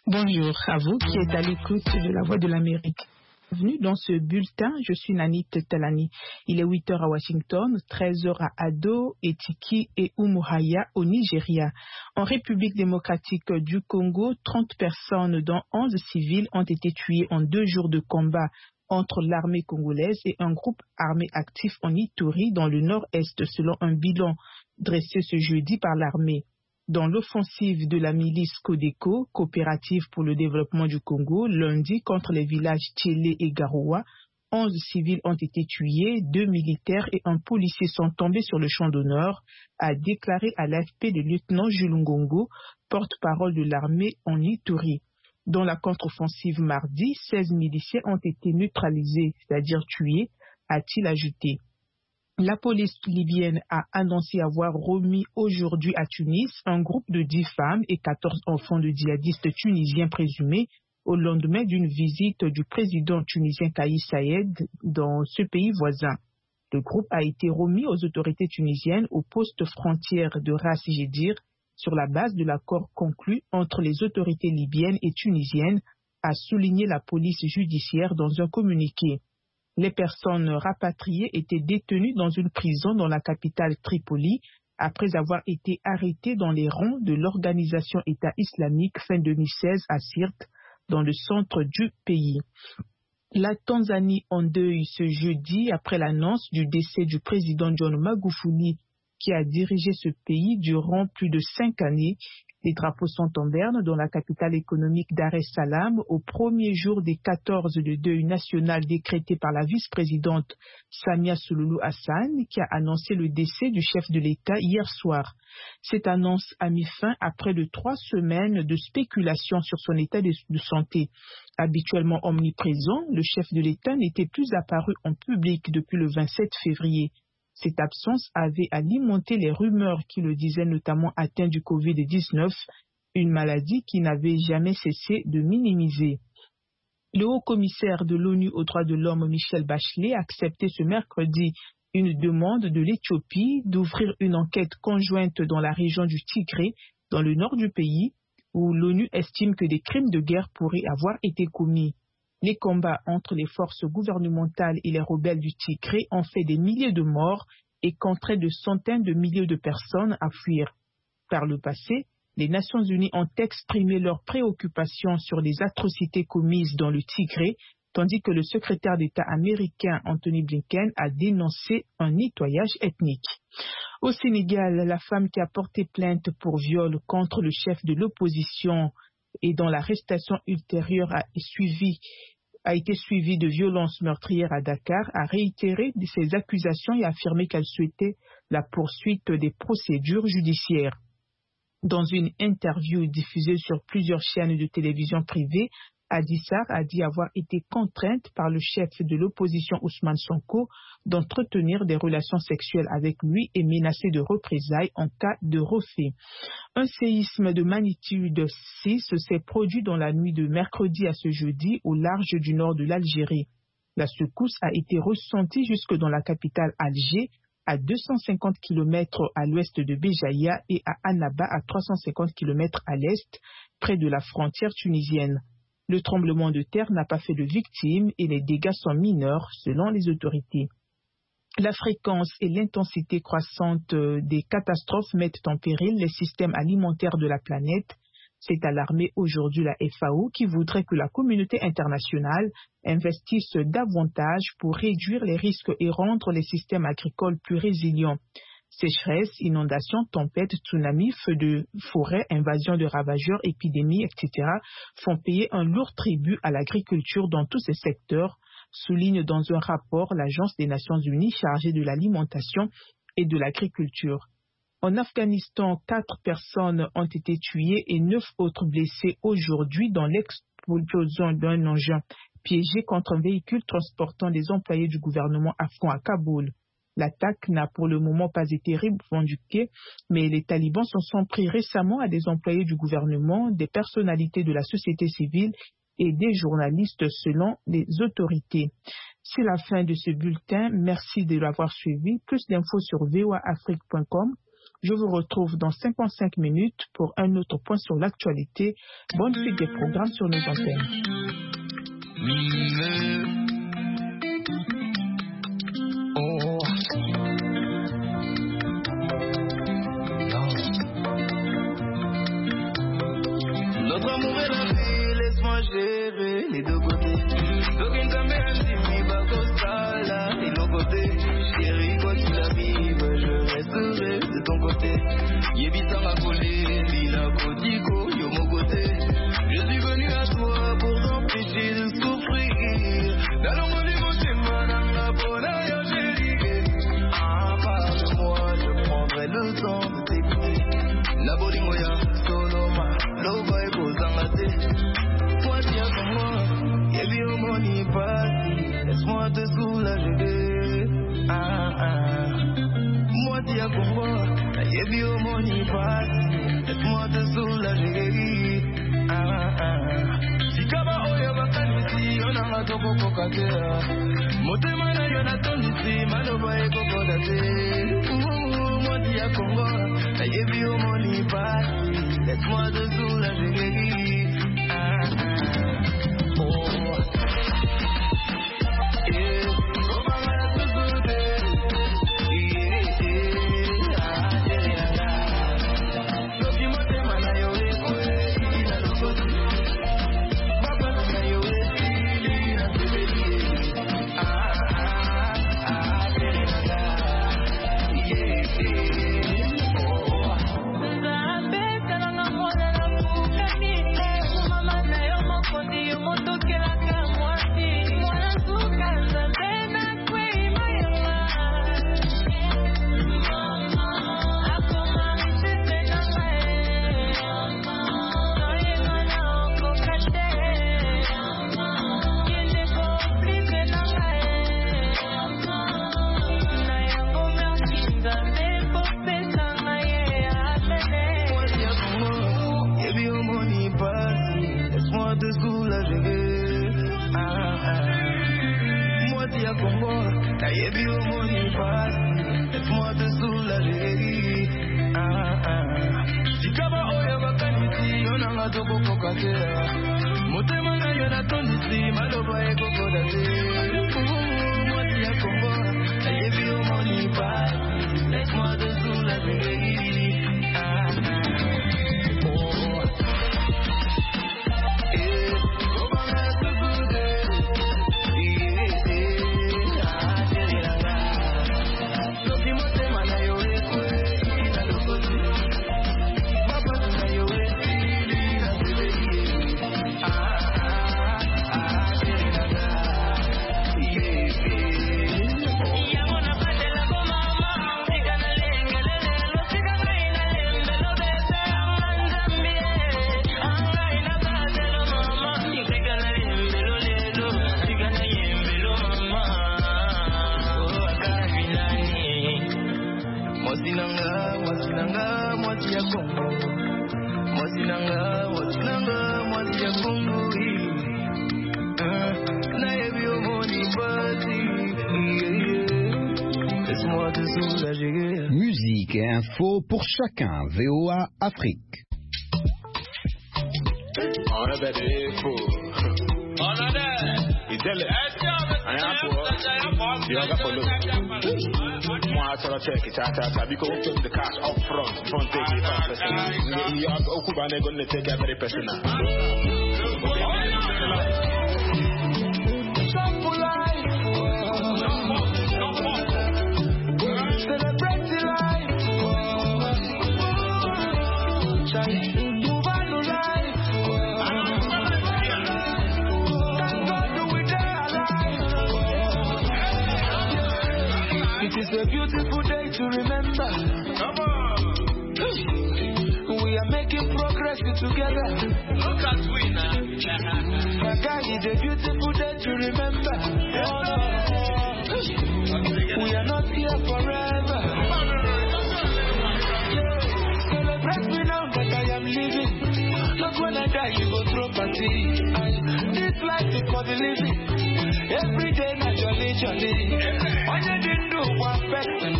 Bonjour à vous qui êtes à l'écoute de la Voix de l'Amérique. Bienvenue dans ce bulletin, je suis Nanit Talani. Il est 8 heures à Washington, 13 heures à Ado, Etiki et Umuahia au Nigeria. En République démocratique du Congo, 30 personnes dont 11 civils ont été tuées en 2 jours de combat entre l'armée congolaise et un groupe armé actif en Ituri dans le nord-est selon un bilan dressé ce jeudi par l'armée. Dans l'offensive de la milice Codeco, coopérative pour le développement du Congo, lundi contre les villages Tchélé et Garoua, 11 civils ont été tués, 2 militaires et un policier sont tombés sur le champ d'honneur, a déclaré à l'AFP le lieutenant Jules Ngongo, porte-parole de l'armée en Ituri. Dans la contre-offensive mardi, 16 miliciens ont été neutralisés, c'est-à-dire tués, a-t-il ajouté. La police libyenne a annoncé avoir remis aujourd'hui à Tunis un groupe de 10 femmes et 14 enfants de djihadistes tunisiens présumés au lendemain d'une visite du président tunisien Kais Saied dans ce pays voisin. Le groupe a été remis aux autorités tunisiennes au poste frontière de Ras Jedir sur la base de l'accord conclu entre les autorités libyennes et tunisiennes, a souligné la police judiciaire dans un communiqué. Les personnes rapatriées étaient détenues dans une prison dans la capitale Tripoli après avoir été arrêtées dans les rangs de l'organisation État islamique fin 2016 à Sirte, dans le centre du pays. La Tanzanie en deuil ce jeudi après l'annonce du décès du président John Magufuli qui a dirigé ce pays durant plus de 5 années. Les drapeaux sont en berne dans la capitale économique Dar es Salaam au premier jour des 14 de deuil national décrété par la vice-présidente Samia Suluhu Hassan qui a annoncé le décès du chef de l'État hier soir. Cette annonce a mis fin à près de 3 semaines de spéculation sur son état de santé. Habituellement omniprésent, le chef de l'État n'était plus apparu en public depuis le 27 février. Cette absence avait alimenté les rumeurs qui le disaient notamment atteint du Covid-19, une maladie qui n'avait jamais cessé de minimiser. Le haut-commissaire de l'ONU aux droits de l'homme Michelle Bachelet a accepté ce mercredi une demande de l'Éthiopie d'ouvrir une enquête conjointe dans la région du Tigré, dans le nord du pays, où l'ONU estime que des crimes de guerre pourraient avoir été commis. Les combats entre les forces gouvernementales et les rebelles du Tigré ont fait des milliers de morts et contraint de centaines de milliers de personnes à fuir. Par le passé, les Nations Unies ont exprimé leurs préoccupations sur les atrocités commises dans le Tigré, tandis que le secrétaire d'État américain Anthony Blinken a dénoncé un nettoyage ethnique. Au Sénégal, la femme qui a porté plainte pour viol contre le chef de l'opposition et dont l'arrestation ultérieure a été suivie de violences meurtrières à Dakar, a réitéré ses accusations et affirmé qu'elle souhaitait la poursuite des procédures judiciaires. Dans une interview diffusée sur plusieurs chaînes de télévision privées, Adissar a dit avoir été contrainte par le chef de l'opposition Ousmane Sonko d'entretenir des relations sexuelles avec lui et menacée de représailles en cas de refait. Un séisme de magnitude 6 s'est produit dans la nuit de mercredi à ce jeudi au large du nord de l'Algérie. La secousse a été ressentie jusque dans la capitale Alger, à 250 km à l'ouest de Béjaïa et à Annaba à 350 km à l'est, près de la frontière tunisienne. Le tremblement de terre n'a pas fait de victimes et les dégâts sont mineurs selon les autorités. La fréquence et l'intensité croissante des catastrophes mettent en péril les systèmes alimentaires de la planète. C'est alarmé aujourd'hui la FAO qui voudrait que la communauté internationale investisse davantage pour réduire les risques et rendre les systèmes agricoles plus résilients. Sécheresse, inondations, tempêtes, tsunamis, feux de forêt, invasion de ravageurs, épidémies, etc. font payer un lourd tribut à l'agriculture dans tous ces secteurs, souligne dans un rapport l'Agence des Nations Unies chargée de l'alimentation et de l'agriculture. En Afghanistan, 4 personnes ont été tuées et 9 autres blessées aujourd'hui dans l'explosion d'un engin piégé contre un véhicule transportant des employés du gouvernement afghan à Kaboul. L'attaque n'a pour le moment pas été revendiquée, mais les talibans s'en sont pris récemment à des employés du gouvernement, des personnalités de la société civile et des journalistes selon les autorités. C'est la fin de ce bulletin. Merci de l'avoir suivi. Plus d'infos sur voaafrique.com. Je vous retrouve dans 55 minutes pour un autre point sur l'actualité. Bonne suite des programmes sur nos antennes. Notre amour est la vie, laisse-moi gérer les deux côtés. D'aucune caméra, mi bacosta là, et l'autre côté. Chérie, quoi qu'il arrive, je resterai de ton côté. Yébita m'a collé, Lina Kodiko, yo mon côté. Je suis venu à toi pour t'empêcher de souffrir. Dans le monde du côté, madame, la bonne yo chérie. Ah, parle-moi, je prendrai le temps de t'écouter. La bolimoya, sonoma, l'ova et bozangate. Toi, tiens comme moi, yébi au moni parti. Laisse-moi te soulager. Moi, tiens comme moi, yébi au moni parti. Laisse-moi te soulager. Si kaba oya bakanisi, on a toko kokakea. Motema na yona tonisi, maloba e kokodate. Moi, tiens comme moi, yébi au moni parti. Laisse-moi te soulager. Musique et info pour chacun. VOA Afrique. It's a beautiful day to remember. Come on. We are making progress together. Look at we now. It's a beautiful day to remember. We are not here forever. Celebrate me now that I am living. Not when I die, you go throw party. This life is for the living. Every day, naturally, jolly. All you didn't do was best.